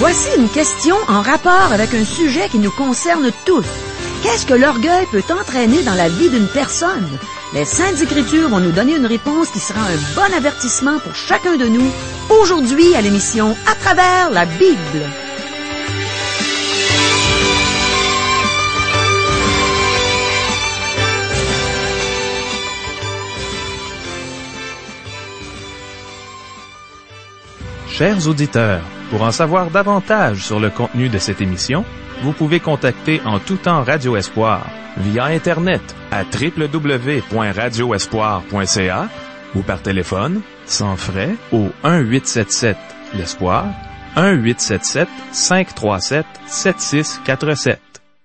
Voici une question en rapport avec un sujet qui nous concerne tous. Qu'est-ce que l'orgueil peut entraîner dans la vie d'une personne? Les Saintes Écritures vont nous donner une réponse qui sera un bon avertissement pour chacun de nous, aujourd'hui à l'émission À travers la Bible. Chers auditeurs, pour en savoir davantage sur le contenu de cette émission, vous pouvez contacter en tout temps Radio Espoir via Internet à www.radioespoir.ca ou par téléphone, sans frais, au 1-877-l'Espoir, 1-877-537-7647.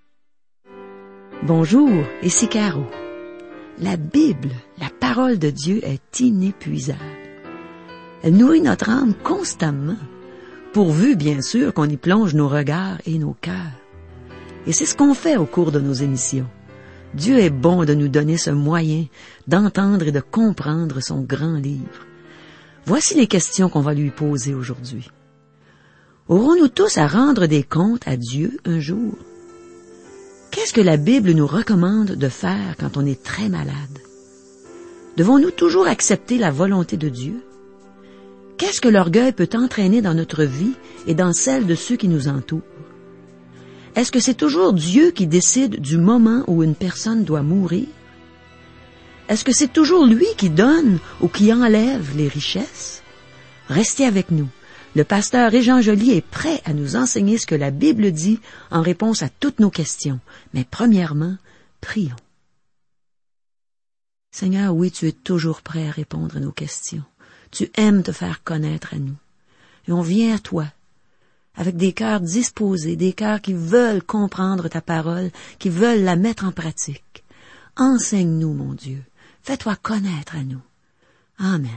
Bonjour, ici Caro. La Bible, la parole de Dieu, est inépuisable. Elle nourrit notre âme constamment, pourvu, bien sûr, qu'on y plonge nos regards et nos cœurs. Et c'est ce qu'on fait au cours de nos émissions. Dieu est bon de nous donner ce moyen d'entendre et de comprendre son grand livre. Voici les questions qu'on va lui poser aujourd'hui. Aurons-nous tous à rendre des comptes à Dieu un jour? Qu'est-ce que la Bible nous recommande de faire quand on est très malade? Devons-nous toujours accepter la volonté de Dieu? Qu'est-ce que l'orgueil peut entraîner dans notre vie et dans celle de ceux qui nous entourent? Est-ce que c'est toujours Dieu qui décide du moment où une personne doit mourir? Est-ce que c'est toujours lui qui donne ou qui enlève les richesses? Restez avec nous. Le pasteur Régent Joly est prêt à nous enseigner ce que la Bible dit en réponse à toutes nos questions. Mais premièrement, prions. Seigneur, oui, tu es toujours prêt à répondre à nos questions. Tu aimes te faire connaître à nous. Et on vient à toi, avec des cœurs disposés, des cœurs qui veulent comprendre ta parole, qui veulent la mettre en pratique. Enseigne-nous, mon Dieu. Fais-toi connaître à nous. Amen.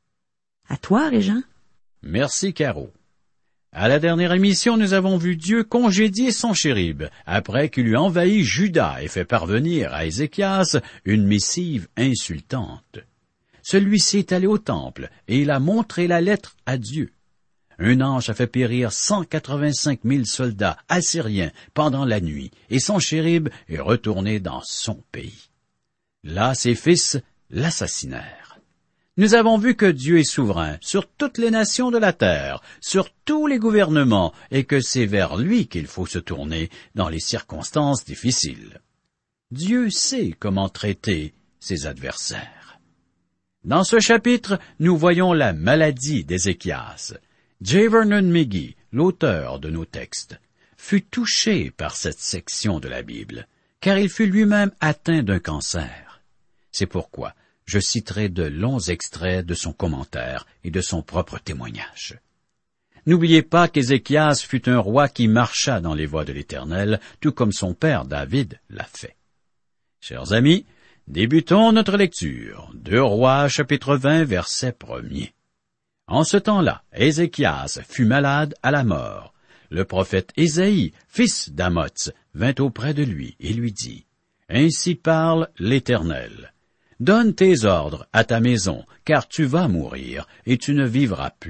À toi, Régent. Merci, Caro. À la dernière émission, nous avons vu Dieu congédier Senchérib, après qu'il eut envahi Juda et fait parvenir à Ézéchias une missive insultante. Celui-ci est allé au temple, et il a montré la lettre à Dieu. Un ange a fait périr 185 000 soldats assyriens pendant la nuit, et Senchérib est retourné dans son pays. Là, ses fils l'assassinèrent. Nous avons vu que Dieu est souverain sur toutes les nations de la terre, sur tous les gouvernements, et que c'est vers lui qu'il faut se tourner dans les circonstances difficiles. Dieu sait comment traiter ses adversaires. Dans ce chapitre, nous voyons la maladie d'Ézéchias. J. Vernon McGee, l'auteur de nos textes, fut touché par cette section de la Bible, car il fut lui-même atteint d'un cancer. C'est pourquoi je citerai de longs extraits de son commentaire et de son propre témoignage. N'oubliez pas qu'Ézéchias fut un roi qui marcha dans les voies de l'Éternel, tout comme son père David l'a fait. Chers amis, débutons notre lecture. 2 Rois, chapitre 20, verset 1er. En ce temps-là, Ézéchias fut malade à la mort. Le prophète Ésaïe, fils d'Amoz, vint auprès de lui et lui dit, « Ainsi parle l'Éternel. Donne tes ordres à ta maison, car tu vas mourir et tu ne vivras plus. »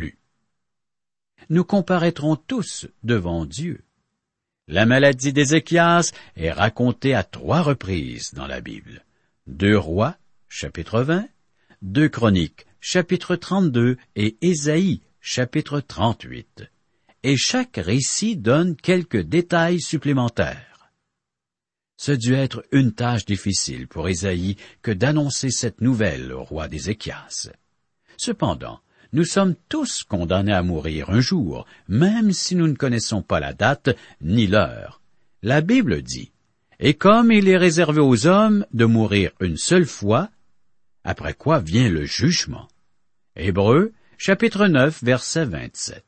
Nous comparaîtrons tous devant Dieu. La maladie d'Ézéchias est racontée à 3 reprises dans la Bible. 2 Rois, chapitre 20, 2 Chroniques, chapitre 32 et Ésaïe, chapitre 38. Et chaque récit donne quelques détails supplémentaires. Ce dut être une tâche difficile pour Ésaïe que d'annoncer cette nouvelle au roi d'Ézéchias. Cependant, nous sommes tous condamnés à mourir un jour, même si nous ne connaissons pas la date ni l'heure. La Bible dit, « Et comme il est réservé aux hommes de mourir une seule fois, après quoi vient le jugement. » Hébreux, chapitre 9, verset 27.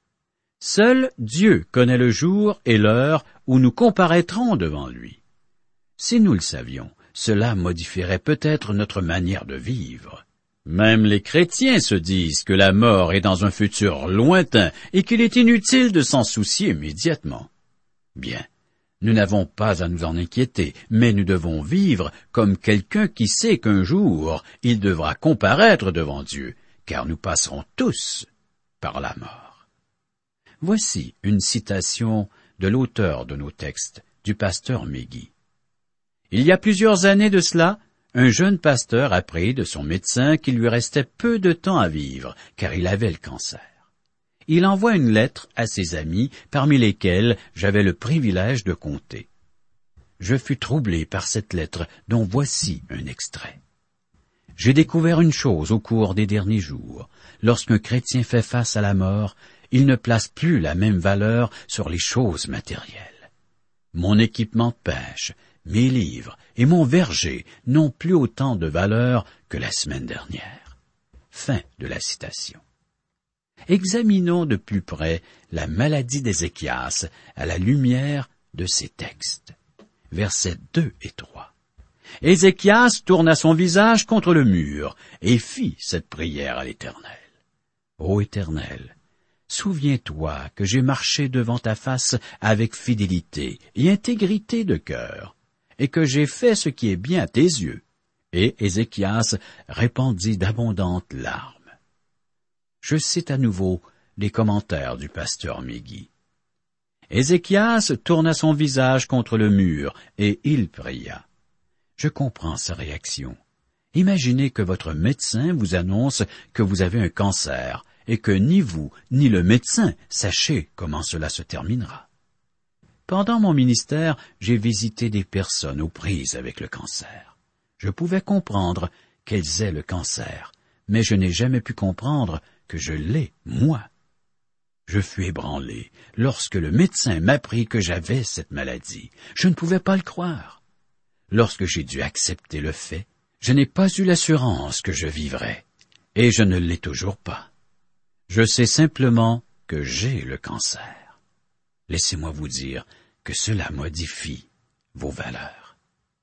Seul Dieu connaît le jour et l'heure où nous comparaîtrons devant lui. Si nous le savions, cela modifierait peut-être notre manière de vivre. Même les chrétiens se disent que la mort est dans un futur lointain et qu'il est inutile de s'en soucier immédiatement. Bien, nous n'avons pas à nous en inquiéter, mais nous devons vivre comme quelqu'un qui sait qu'un jour il devra comparaître devant Dieu, car nous passerons tous par la mort. Voici une citation de l'auteur de nos textes, du pasteur Meggy. Il y a plusieurs années de cela, un jeune pasteur apprit de son médecin qu'il lui restait peu de temps à vivre, car il avait le cancer. Il envoie une lettre à ses amis, parmi lesquels j'avais le privilège de compter. Je fus troublé par cette lettre, dont voici un extrait. J'ai découvert une chose au cours des derniers jours. Lorsqu'un chrétien fait face à la mort, il ne place plus la même valeur sur les choses matérielles. Mon équipement de pêche, mes livres et mon verger n'ont plus autant de valeur que la semaine dernière. Fin de la citation. Examinons de plus près la maladie d'Ézéchias à la lumière de ces textes. Versets 2 et 3. Ézéchias tourna son visage contre le mur et fit cette prière à l'Éternel. Ô Éternel, souviens-toi que j'ai marché devant ta face avec fidélité et intégrité de cœur, et que j'ai fait ce qui est bien à tes yeux. Et Ézéchias répandit d'abondantes larmes. Je cite à nouveau les commentaires du pasteur Meggy. Ézéchias tourna son visage contre le mur, et il pria. Je comprends sa réaction. Imaginez que votre médecin vous annonce que vous avez un cancer, et que ni vous, ni le médecin sachez comment cela se terminera. Pendant mon ministère, j'ai visité des personnes aux prises avec le cancer. Je pouvais comprendre qu'elles aient le cancer, mais je n'ai jamais pu comprendre que je l'ai, moi. Je fus ébranlé lorsque le médecin m'apprit que j'avais cette maladie. Je ne pouvais pas le croire. Lorsque j'ai dû accepter le fait, je n'ai pas eu l'assurance que je vivrais, et je ne l'ai toujours pas. Je sais simplement que j'ai le cancer. Laissez-moi vous dire que cela modifie vos valeurs.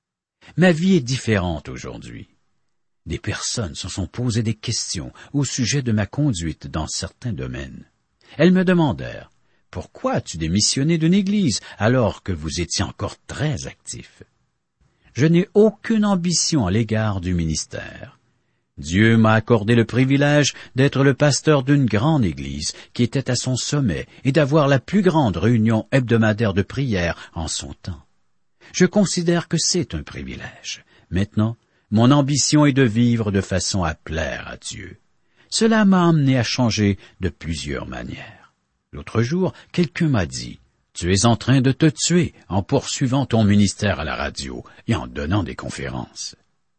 Ma vie est différente aujourd'hui. Des personnes se sont posées des questions au sujet de ma conduite dans certains domaines. Elles me demandèrent « Pourquoi as-tu démissionné d'une église alors que vous étiez encore très actif ?» Je n'ai aucune ambition à l'égard du ministère. Dieu m'a accordé le privilège d'être le pasteur d'une grande église qui était à son sommet et d'avoir la plus grande réunion hebdomadaire de prière en son temps. Je considère que c'est un privilège. Maintenant, mon ambition est de vivre de façon à plaire à Dieu. Cela m'a amené à changer de plusieurs manières. L'autre jour, quelqu'un m'a dit « Tu es en train de te tuer en poursuivant ton ministère à la radio et en donnant des conférences. »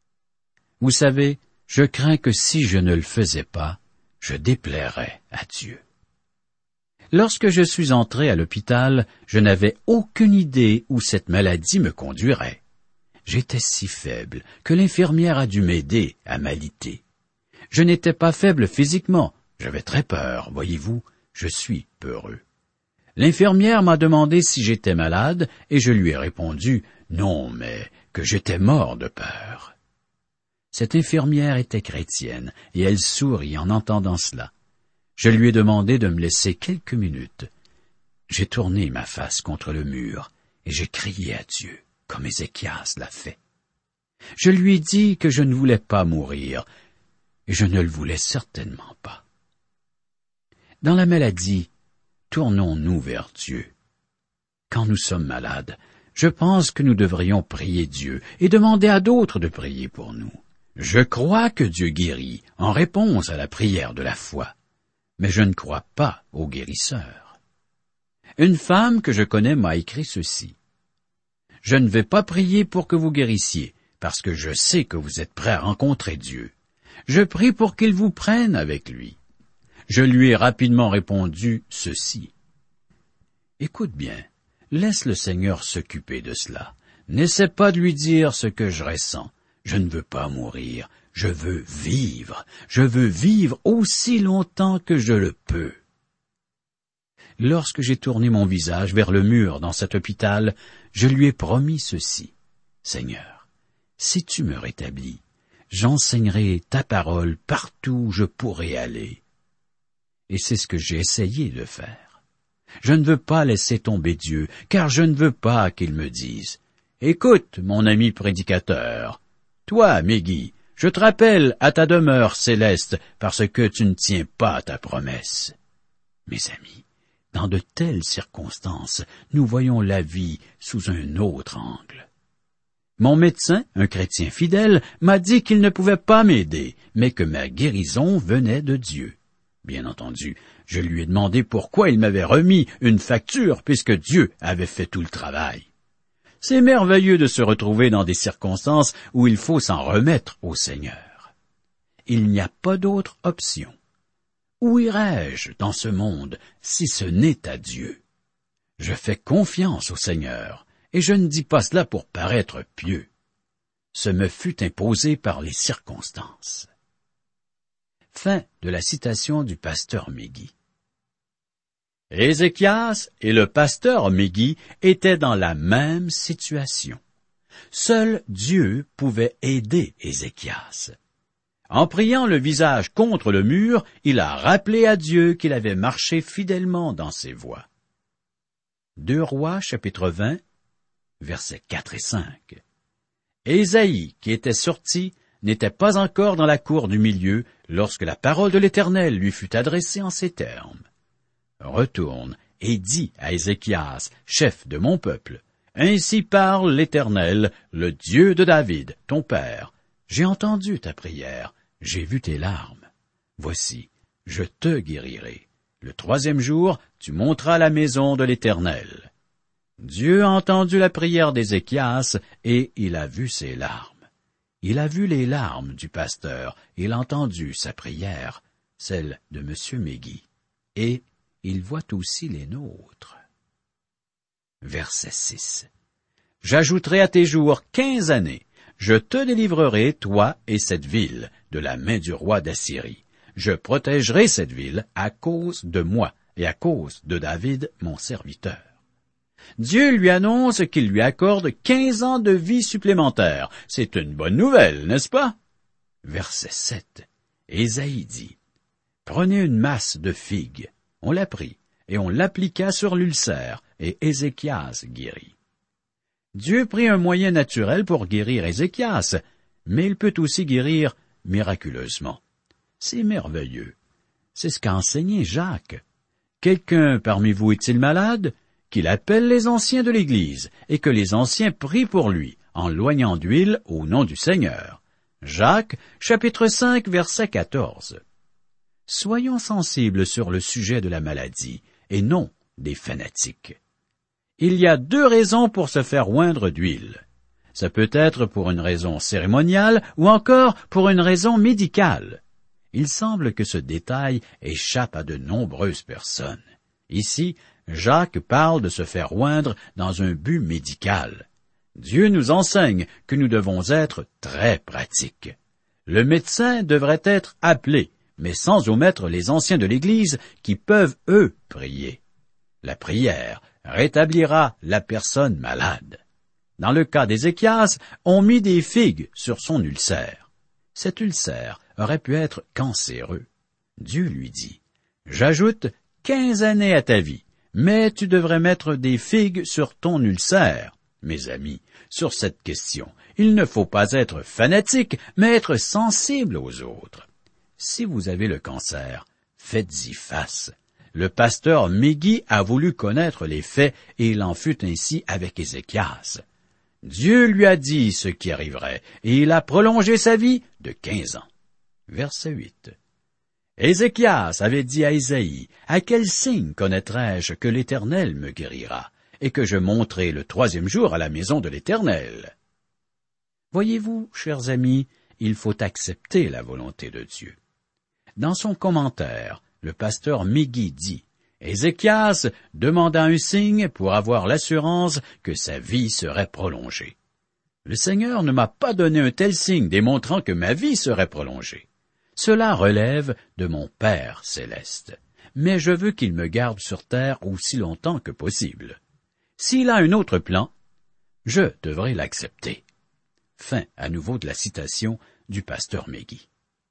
Vous savez, je crains que si je ne le faisais pas, je déplairais à Dieu. Lorsque je suis entré à l'hôpital, je n'avais aucune idée où cette maladie me conduirait. J'étais si faible que l'infirmière a dû m'aider à m'aliter. Je n'étais pas faible physiquement, j'avais très peur, voyez-vous, je suis peureux. L'infirmière m'a demandé si j'étais malade, et je lui ai répondu « Non, mais que j'étais mort de peur. » Cette infirmière était chrétienne, et elle sourit en entendant cela. Je lui ai demandé de me laisser quelques minutes. J'ai tourné ma face contre le mur, et j'ai crié à Dieu, comme Ézéchias l'a fait. Je lui ai dit que je ne voulais pas mourir, et je ne le voulais certainement pas. Dans la maladie, tournons-nous vers Dieu. Quand nous sommes malades, je pense que nous devrions prier Dieu et demander à d'autres de prier pour nous. Je crois que Dieu guérit en réponse à la prière de la foi, mais je ne crois pas au guérisseur. Une femme que je connais m'a écrit ceci. « Je ne vais pas prier pour que vous guérissiez, parce que je sais que vous êtes prêt à rencontrer Dieu. Je prie pour qu'il vous prenne avec lui. » Je lui ai rapidement répondu ceci. « Écoute bien, laisse le Seigneur s'occuper de cela. N'essaie pas de lui dire ce que je ressens. Je ne veux pas mourir, je veux vivre. Je veux vivre aussi longtemps que je le peux. » Lorsque j'ai tourné mon visage vers le mur dans cet hôpital, je lui ai promis ceci. « Seigneur, si tu me rétablis, j'enseignerai ta parole partout où je pourrai aller. » Et c'est ce que j'ai essayé de faire. Je ne veux pas laisser tomber Dieu, car je ne veux pas qu'il me dise « Écoute, mon ami prédicateur, toi, Meggy, je te rappelle à ta demeure céleste parce que tu ne tiens pas ta promesse. » Mes amis, Dans de telles circonstances, nous voyons la vie sous un autre angle. Mon médecin, un chrétien fidèle, m'a dit qu'il ne pouvait pas m'aider, mais que ma guérison venait de Dieu. Bien entendu, je lui ai demandé pourquoi il m'avait remis une facture puisque Dieu avait fait tout le travail. C'est merveilleux de se retrouver dans des circonstances où il faut s'en remettre au Seigneur. Il n'y a pas d'autre option. Où irais-je dans ce monde si ce n'est à Dieu? Je fais confiance au Seigneur, et je ne dis pas cela pour paraître pieux. Ce me fut imposé par les circonstances. Fin de la citation du pasteur Meggy. Ézéchias et le pasteur Meggy étaient dans la même situation. Seul Dieu pouvait aider Ézéchias. En priant le visage contre le mur, il a rappelé à Dieu qu'il avait marché fidèlement dans ses voies. 2 Rois, chapitre 20, versets 4 et 5. Ésaïe, qui était sorti, n'était pas encore dans la cour du milieu lorsque la parole de l'Éternel lui fut adressée en ces termes. Retourne et dis à Ézéchias, chef de mon peuple, ainsi parle l'Éternel, le Dieu de David, ton père. J'ai entendu ta prière, j'ai vu tes larmes. Voici, je te guérirai. Le 3e jour, tu monteras à la maison de l'Éternel. Dieu a entendu la prière d'Ézéchias et il a vu ses larmes. Il a vu les larmes du pasteur, il a entendu sa prière, celle de M. Meggy, et il voit aussi les nôtres. Verset 6. J'ajouterai à tes jours 15 années. Je te délivrerai, toi et cette ville, de la main du roi d'Assyrie. Je protégerai cette ville à cause de moi et à cause de David, mon serviteur. Dieu lui annonce qu'il lui accorde 15 ans de vie supplémentaire. C'est une bonne nouvelle, n'est-ce pas? Verset 7. Ésaïe dit, « Prenez une masse de figues. » On la prit, et on l'appliqua sur l'ulcère, et Ézéchias guérit. Dieu prit un moyen naturel pour guérir Ézéchias, mais il peut aussi guérir miraculeusement. C'est merveilleux. C'est ce qu'a enseigné Jacques. Quelqu'un parmi vous est-il malade? Qu'il appelle les anciens de l'Église, et que les anciens prient pour lui, en loignant d'huile au nom du Seigneur. Jacques, chapitre 5, verset 14. Soyons sensibles sur le sujet de la maladie, et non des fanatiques. Il y a 2 raisons pour se faire oindre d'huile. Ça peut être pour une raison cérémoniale ou encore pour une raison médicale. Il semble que ce détail échappe à de nombreuses personnes. Ici, Jacques parle de se faire oindre dans un but médical. Dieu nous enseigne que nous devons être très pratiques. Le médecin devrait être appelé, mais sans omettre les anciens de l'Église qui peuvent, eux, prier. La prière rétablira la personne malade. Dans le cas d'Ézéchias, on mit des figues sur son ulcère. Cet ulcère aurait pu être cancéreux. Dieu lui dit, « J'ajoute 15 années à ta vie, mais tu devrais mettre des figues sur ton ulcère. » Mes amis, sur cette question, il ne faut pas être fanatique, mais être sensible aux autres. Si vous avez le cancer, faites-y face. Le pasteur Meggy a voulu connaître les faits et il en fut ainsi avec Ézéchias. Dieu lui a dit ce qui arriverait et il a prolongé sa vie de 15 ans. Verset 8. Ézéchias avait dit à Ésaïe, « À quel signe connaîtrai-je que l'Éternel me guérira et que je monterai le 3e jour à la maison de l'Éternel? » Voyez-vous, chers amis, il faut accepter la volonté de Dieu. Dans son commentaire, le pasteur Meggy dit, « Ézéchias demanda un signe pour avoir l'assurance que sa vie serait prolongée. Le Seigneur ne m'a pas donné un tel signe démontrant que ma vie serait prolongée. Cela relève de mon Père céleste, mais je veux qu'il me garde sur terre aussi longtemps que possible. S'il a un autre plan, je devrais l'accepter. » Fin à nouveau de la citation du pasteur Meggy.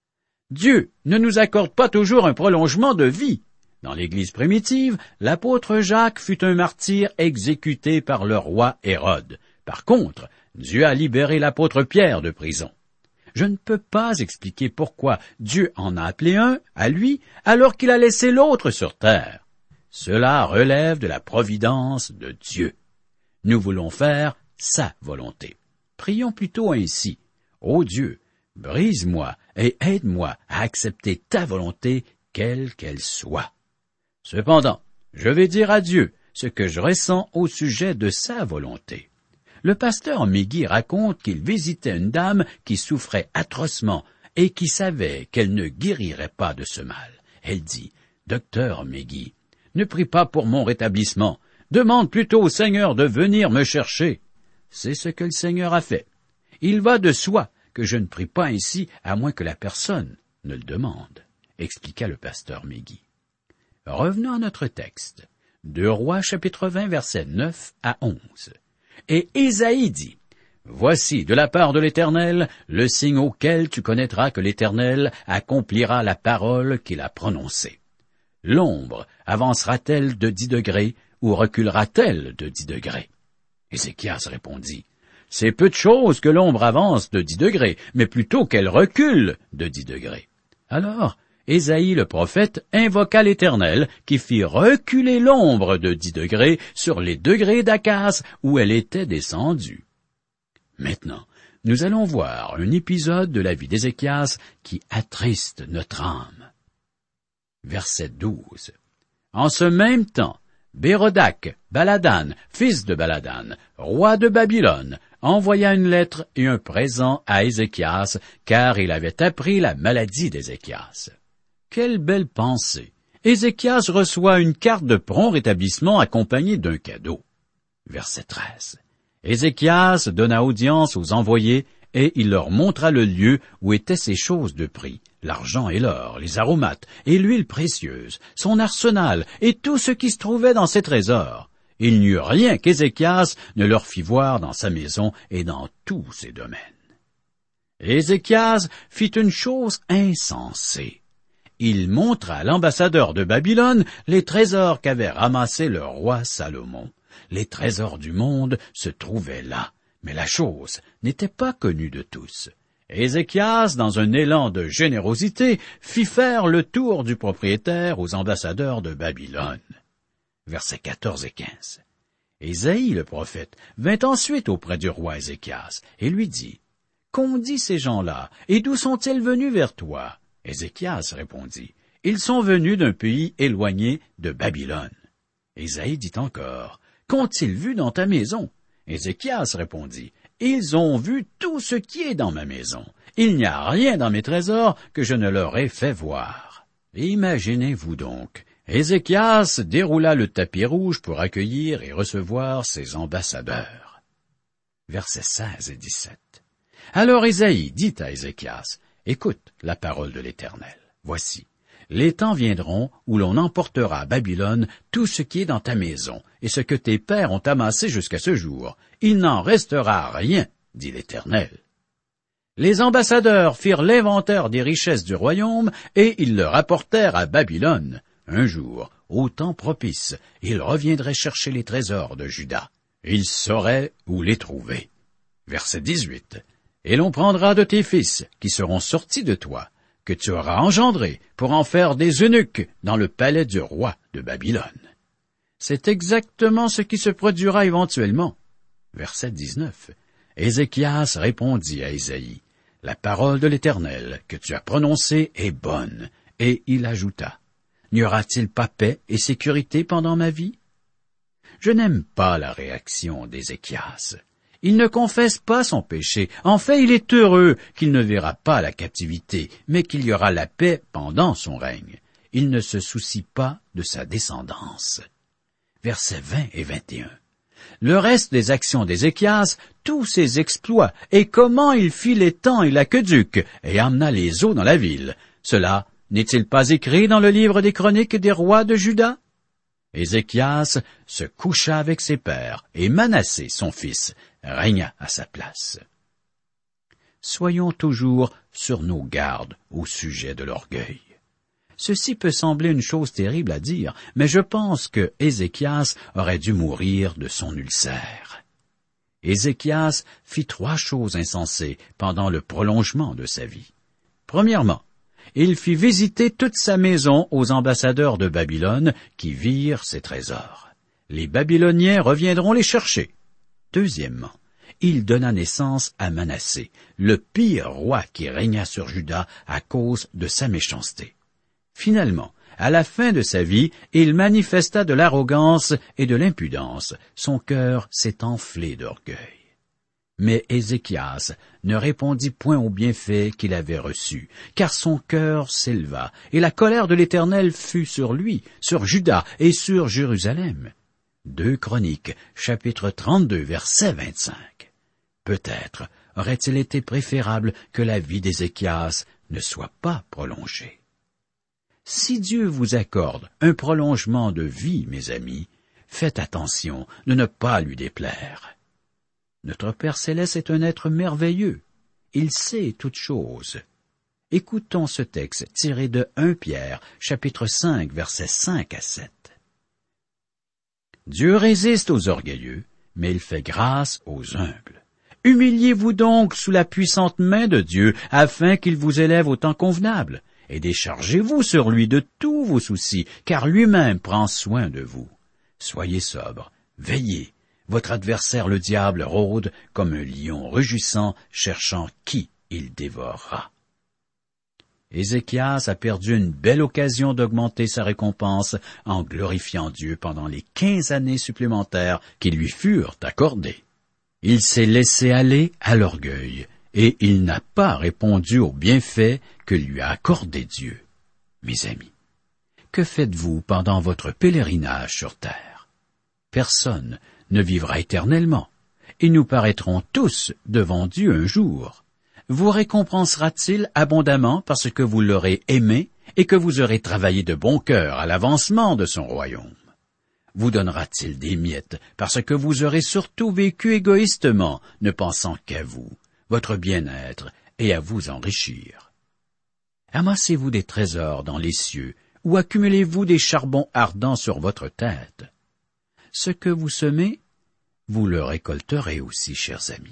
Dieu ne nous accorde pas toujours un prolongement de vie. Dans l'Église primitive, l'apôtre Jacques fut un martyr exécuté par le roi Hérode. Par contre, Dieu a libéré l'apôtre Pierre de prison. Je ne peux pas expliquer pourquoi Dieu en a appelé un, à lui, alors qu'il a laissé l'autre sur terre. cela relève de la providence de Dieu. Nous voulons faire sa volonté. Prions plutôt ainsi. Ô Dieu, brise-moi et aide-moi à accepter ta volonté, quelle qu'elle soit. Cependant, je vais dire à Dieu ce que je ressens au sujet de sa volonté. Le pasteur Meggy raconte qu'il visitait une dame qui souffrait atrocement et qui savait qu'elle ne guérirait pas de ce mal. Elle dit, « Docteur Meggy, ne prie pas pour mon rétablissement, demande plutôt au Seigneur de venir me chercher. » C'est ce que le Seigneur a fait. Il va de soi que je ne prie pas ainsi à moins que la personne ne le demande, expliqua le pasteur Meggy. Revenons à notre texte. 2 Rois chapitre 20 versets 9 à 11. Et Ésaïe dit, « Voici de la part de l'Éternel le signe auquel tu connaîtras que l'Éternel accomplira la parole qu'il a prononcée. L'ombre avancera-t-elle de 10 degrés ou reculera-t-elle de 10 degrés? » Ézéchias répondit, « C'est peu de chose que l'ombre avance de 10 degrés, mais plutôt qu'elle recule de 10 degrés. » Alors, Ésaïe le prophète invoqua l'Éternel, qui fit reculer l'ombre de 10 degrés sur les degrés d'Akaz où elle était descendue. Maintenant, nous allons voir un épisode de la vie d'Ézéchias qui attriste notre âme. Verset 12. En ce même temps, Bérodak, Baladan, fils de Baladan, roi de Babylone, envoya une lettre et un présent à Ézéchias, car il avait appris la maladie d'Ézéchias. Quelle belle pensée! Ézéchias reçoit une carte de prompt rétablissement accompagnée d'un cadeau. Verset 13. Ézéchias donna audience aux envoyés, et il leur montra le lieu où étaient ces choses de prix, l'argent et l'or, les aromates et l'huile précieuse, son arsenal et tout ce qui se trouvait dans ses trésors. Il n'y eut rien qu'Ézéchias ne leur fit voir dans sa maison et dans tous ses domaines. Ézéchias fit une chose insensée. Il montra à l'ambassadeur de Babylone les trésors qu'avait ramassés le roi Salomon. Les trésors du monde se trouvaient là, mais la chose n'était pas connue de tous. Ézéchias, dans un élan de générosité, fit faire le tour du propriétaire aux ambassadeurs de Babylone. Versets 14 et 15. Ésaïe le prophète vint ensuite auprès du roi Ézéchias et lui dit, « Qu'ont dit ces gens-là, et d'où sont-ils venus vers toi? » Ézéchias répondit, « Ils sont venus d'un pays éloigné de Babylone. » Ésaïe dit encore, « Qu'ont-ils vu dans ta maison? » Ézéchias répondit, « Ils ont vu tout ce qui est dans ma maison. Il n'y a rien dans mes trésors que je ne leur ai fait voir. » Imaginez-vous donc, Ézéchias déroula le tapis rouge pour accueillir et recevoir ses ambassadeurs. Versets 16 et 17. Alors Ésaïe dit à Ézéchias, « Écoute la parole de l'Éternel. Voici, les temps viendront où l'on emportera à Babylone tout ce qui est dans ta maison, et ce que tes pères ont amassé jusqu'à ce jour. Il n'en restera rien, dit l'Éternel. » Les ambassadeurs firent l'inventaire des richesses du royaume, et ils le rapportèrent à Babylone. Un jour, au temps propice, ils reviendraient chercher les trésors de Juda. Ils sauraient où les trouver. Verset 18. Et l'on prendra de tes fils, qui seront sortis de toi, que tu auras engendrés, pour en faire des eunuques dans le palais du roi de Babylone. C'est exactement ce qui se produira éventuellement. Verset 19. Ézéchias répondit à Ésaïe, « La parole de l'Éternel que tu as prononcée est bonne. » Et il ajouta, « N'y aura-t-il pas paix et sécurité pendant ma vie? » Je n'aime pas la réaction d'Ézéchias. Il ne confesse pas son péché. En fait, il est heureux qu'il ne verra pas la captivité, mais qu'il y aura la paix pendant son règne. Il ne se soucie pas de sa descendance. Versets 20 et 21. Le reste des actions d'Ézéchias, tous ses exploits, et comment il fit l'étang et l'aqueduc, et amena les eaux dans la ville, cela n'est-il pas écrit dans le livre des chroniques des rois de Juda? Ézéchias se coucha avec ses pères, et Manassé, son fils, régna à sa place. Soyons toujours sur nos gardes au sujet de l'orgueil. Ceci peut sembler une chose terrible à dire, mais je pense que Ézéchias aurait dû mourir de son ulcère. Ézéchias fit 3 choses insensées pendant le prolongement de sa vie. Premièrement, Il fit visiter toute sa maison aux ambassadeurs de Babylone qui virent ses trésors. Les Babyloniens reviendront les chercher. Deuxièmement, il donna naissance à Manassé, le pire roi qui régna sur Juda à cause de sa méchanceté. Finalement, à la fin de sa vie, il manifesta de l'arrogance et de l'impudence. Son cœur s'est enflé d'orgueil. Mais Ézéchias ne répondit point aux bienfaits qu'il avait reçus, car son cœur s'éleva, et la colère de l'Éternel fut sur lui, sur Juda et sur Jérusalem. 2 Chroniques, chapitre 32, verset 25. Peut-être aurait-il été préférable que la vie d'Ézéchias ne soit pas prolongée. Si Dieu vous accorde un prolongement de vie, mes amis, faites attention de ne pas lui déplaire. Notre Père céleste est un être merveilleux. Il sait toutes choses. Écoutons ce texte tiré de 1 Pierre, chapitre 5, versets 5 à 7. Dieu résiste aux orgueilleux, mais il fait grâce aux humbles. Humiliez-vous donc sous la puissante main de Dieu, afin qu'il vous élève au temps convenable, et déchargez-vous sur lui de tous vos soucis, car lui-même prend soin de vous. Soyez sobres, veillez. Votre adversaire le diable rôde comme un lion rugissant, cherchant qui il dévorera. Ézéchias a perdu une belle occasion d'augmenter sa récompense en glorifiant Dieu pendant les 15 années supplémentaires qui lui furent accordées. Il s'est laissé aller à l'orgueil, et il n'a pas répondu aux bienfaits que lui a accordé Dieu. Mes amis, que faites-vous pendant votre pèlerinage sur terre? Personne ne vivra éternellement, et nous paraîtrons tous devant Dieu un jour. Vous récompensera-t-il abondamment parce que vous l'aurez aimé et que vous aurez travaillé de bon cœur à l'avancement de son royaume? Vous donnera-t-il des miettes parce que vous aurez surtout vécu égoïstement, ne pensant qu'à vous, votre bien-être et à vous enrichir? Amassez-vous des trésors dans les cieux ou accumulez-vous des charbons ardents sur votre tête? Ce que vous semez, vous le récolterez aussi, chers amis.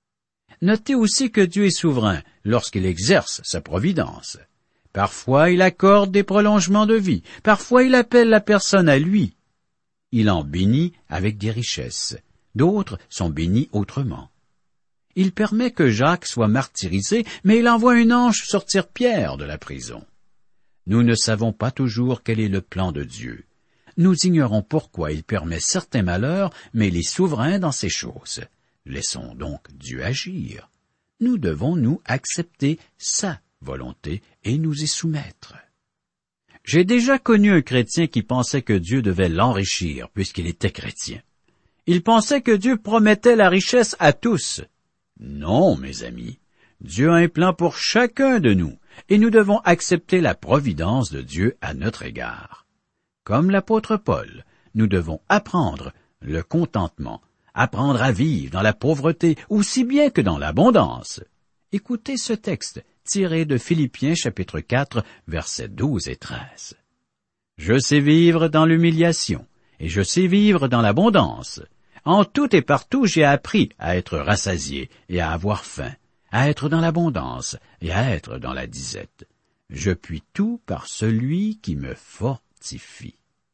Notez aussi que Dieu est souverain lorsqu'il exerce sa providence. Parfois, il accorde des prolongements de vie. Parfois, il appelle la personne à lui. Il en bénit avec des richesses. D'autres sont bénis autrement. Il permet que Jacques soit martyrisé, mais il envoie un ange sortir Pierre de la prison. Nous ne savons pas toujours quel est le plan de Dieu. Nous ignorons pourquoi il permet certains malheurs, mais il est souverain dans ces choses. Laissons donc Dieu agir. Nous devons nous accepter sa volonté et nous y soumettre. J'ai déjà connu un chrétien qui pensait que Dieu devait l'enrichir puisqu'il était chrétien. Il pensait que Dieu promettait la richesse à tous. Non, mes amis, Dieu a un plan pour chacun de nous et nous devons accepter la providence de Dieu à notre égard. Comme l'apôtre Paul, nous devons apprendre le contentement, apprendre à vivre dans la pauvreté aussi bien que dans l'abondance. Écoutez ce texte tiré de Philippiens chapitre 4, versets 12 et 13. « Je sais vivre dans l'humiliation, et je sais vivre dans l'abondance. En tout et partout j'ai appris à être rassasié et à avoir faim, à être dans l'abondance et à être dans la disette. Je puis tout par celui qui me fortifie. »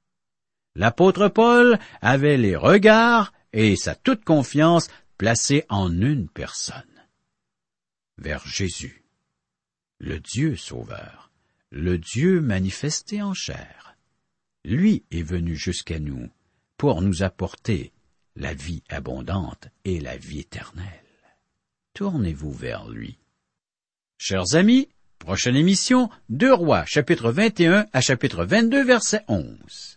L'apôtre Paul avait les regards et sa toute confiance placés en une personne, vers Jésus, le Dieu sauveur, le Dieu manifesté en chair. Lui est venu jusqu'à nous pour nous apporter la vie abondante et la vie éternelle. Tournez-vous vers lui. Chers amis, prochaine émission, 2 Rois, chapitre 21 à chapitre 22, verset 11.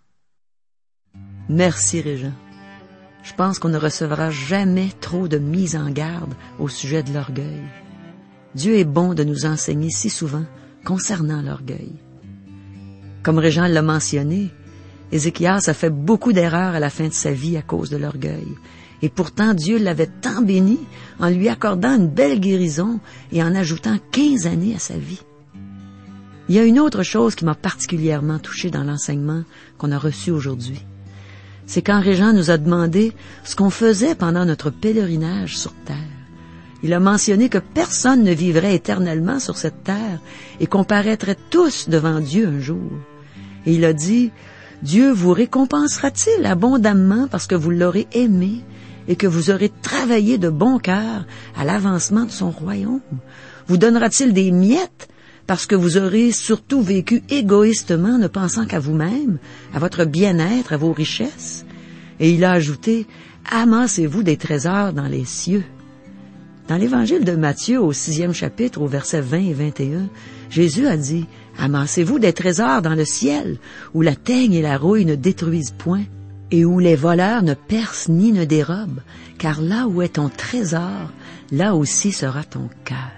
Merci, Régent. Je pense qu'on ne recevra jamais trop de mise en garde au sujet de l'orgueil. Dieu est bon de nous enseigner si souvent concernant l'orgueil. Comme Régent l'a mentionné, Ézéchias a fait beaucoup d'erreurs à la fin de sa vie à cause de l'orgueil. Et pourtant, Dieu l'avait tant béni en lui accordant une belle guérison et en ajoutant 15 années à sa vie. Il y a une autre chose qui m'a particulièrement touché dans l'enseignement qu'on a reçu aujourd'hui. C'est quand Régent nous a demandé ce qu'on faisait pendant notre pèlerinage sur terre. Il a mentionné que personne ne vivrait éternellement sur cette terre et qu'on paraîtrait tous devant Dieu un jour. Et il a dit, Dieu vous récompensera-t-il abondamment parce que vous l'aurez aimé et que vous aurez travaillé de bon cœur à l'avancement de son royaume? Vous donnera-t-il des miettes parce que vous aurez surtout vécu égoïstement, ne pensant qu'à vous-même, à votre bien-être, à vos richesses? Et il a ajouté, amassez-vous des trésors dans les cieux. Dans l'évangile de Matthieu, au 6e chapitre, au versets 20 et 21, Jésus a dit, amassez-vous des trésors dans le ciel, où la teigne et la rouille ne détruisent point, et où les voleurs ne percent ni ne dérobent, car là où est ton trésor, là aussi sera ton cœur.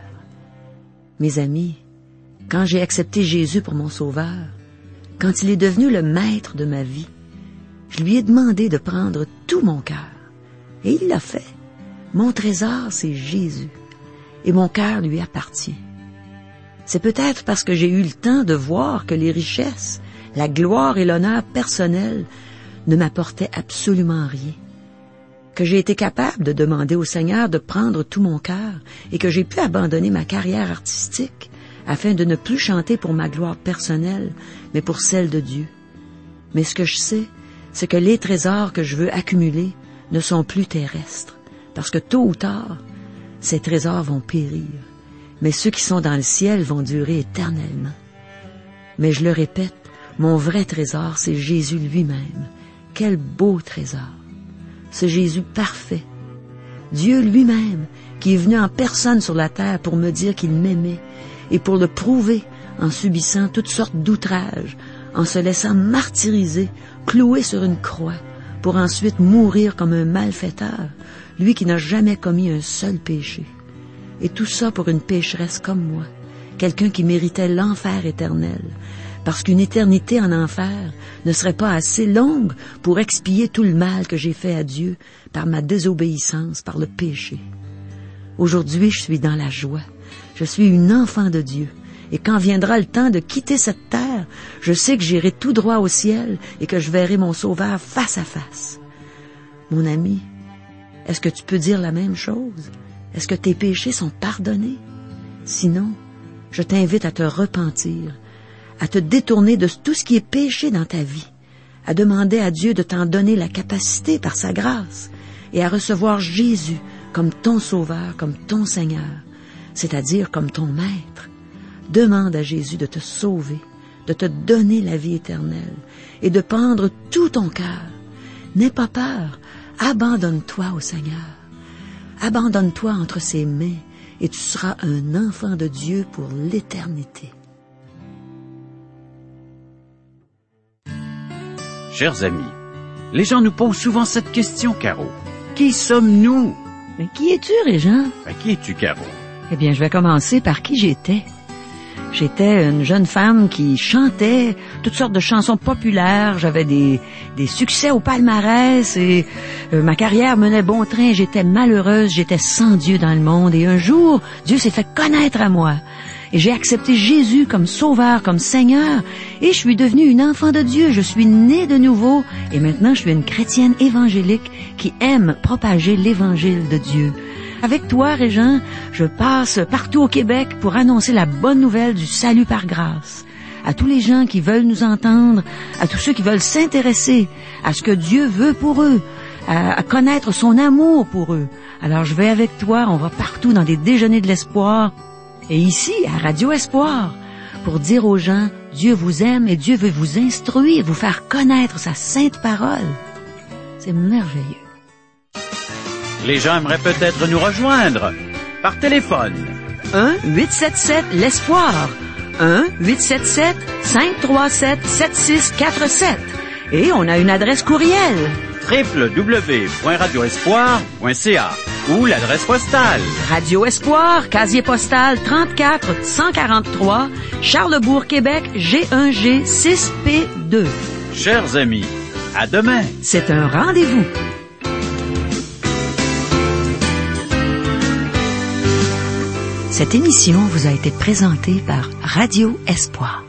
Mes amis, quand j'ai accepté Jésus pour mon sauveur, quand il est devenu le maître de ma vie, je lui ai demandé de prendre tout mon cœur. Et il l'a fait. Mon trésor, c'est Jésus. Et mon cœur lui appartient. C'est peut-être parce que j'ai eu le temps de voir que les richesses, la gloire et l'honneur personnel ne m'apportaient absolument rien. Que j'ai été capable de demander au Seigneur de prendre tout mon cœur et que j'ai pu abandonner ma carrière artistique afin de ne plus chanter pour ma gloire personnelle, mais pour celle de Dieu. Mais ce que je sais, c'est que les trésors que je veux accumuler ne sont plus terrestres, parce que tôt ou tard, ces trésors vont périr, mais ceux qui sont dans le ciel vont durer éternellement. Mais je le répète, mon vrai trésor, c'est Jésus lui-même. Quel beau trésor! Ce Jésus parfait, Dieu lui-même, qui est venu en personne sur la terre pour me dire qu'il m'aimait, et pour le prouver en subissant toutes sortes d'outrages, en se laissant martyriser, cloué sur une croix, pour ensuite mourir comme un malfaiteur, lui qui n'a jamais commis un seul péché. Et tout ça pour une pécheresse comme moi, quelqu'un qui méritait l'enfer éternel, parce qu'une éternité en enfer ne serait pas assez longue pour expier tout le mal que j'ai fait à Dieu par ma désobéissance, par le péché. Aujourd'hui, je suis dans la joie. Je suis une enfant de Dieu. Et quand viendra le temps de quitter cette terre, je sais que j'irai tout droit au ciel et que je verrai mon Sauveur face à face. Mon ami, est-ce que tu peux dire la même chose? Est-ce que tes péchés sont pardonnés? Sinon, je t'invite à te repentir, à te détourner de tout ce qui est péché dans ta vie, à demander à Dieu de t'en donner la capacité par sa grâce et à recevoir Jésus comme ton Sauveur, comme ton Seigneur, c'est-à-dire comme ton Maître. Demande à Jésus de te sauver, de te donner la vie éternelle et de prendre tout ton cœur. N'aie pas peur, abandonne-toi au Seigneur. Abandonne-toi entre ses mains et tu seras un enfant de Dieu pour l'éternité. Chers amis, les gens nous posent souvent cette question, Caro. Qui sommes-nous? Mais qui es-tu, Régent? Qui es-tu, Caro? Eh bien, je vais commencer par qui j'étais. J'étais une jeune femme qui chantait toutes sortes de chansons populaires. J'avais des succès au palmarès et ma carrière menait bon train. J'étais malheureuse, j'étais sans Dieu dans le monde. Et un jour, Dieu s'est fait connaître à moi. Et j'ai accepté Jésus comme sauveur, comme Seigneur. Et je suis devenue une enfant de Dieu. Je suis née de nouveau. Et maintenant, je suis une chrétienne évangélique qui aime propager l'évangile de Dieu. Avec toi, Régent, je passe partout au Québec pour annoncer la bonne nouvelle du salut par grâce. À tous les gens qui veulent nous entendre, à tous ceux qui veulent s'intéresser à ce que Dieu veut pour eux, à connaître son amour pour eux. Alors je vais avec toi, on va partout dans des déjeuners de l'espoir. Et ici, à Radio Espoir, pour dire aux gens, Dieu vous aime et Dieu veut vous instruire, vous faire connaître sa sainte parole. C'est merveilleux. Les gens aimeraient peut-être nous rejoindre par téléphone. 1-877-l'Espoir. 1-877-537-7647. Et on a une adresse courriel. www.radioespoir.ca ou l'adresse postale. Radio Espoir, casier postal 34 143, Charlesbourg, Québec, G1G 6P2. Chers amis, à demain. C'est un rendez-vous. Cette émission vous a été présentée par Radio Espoir.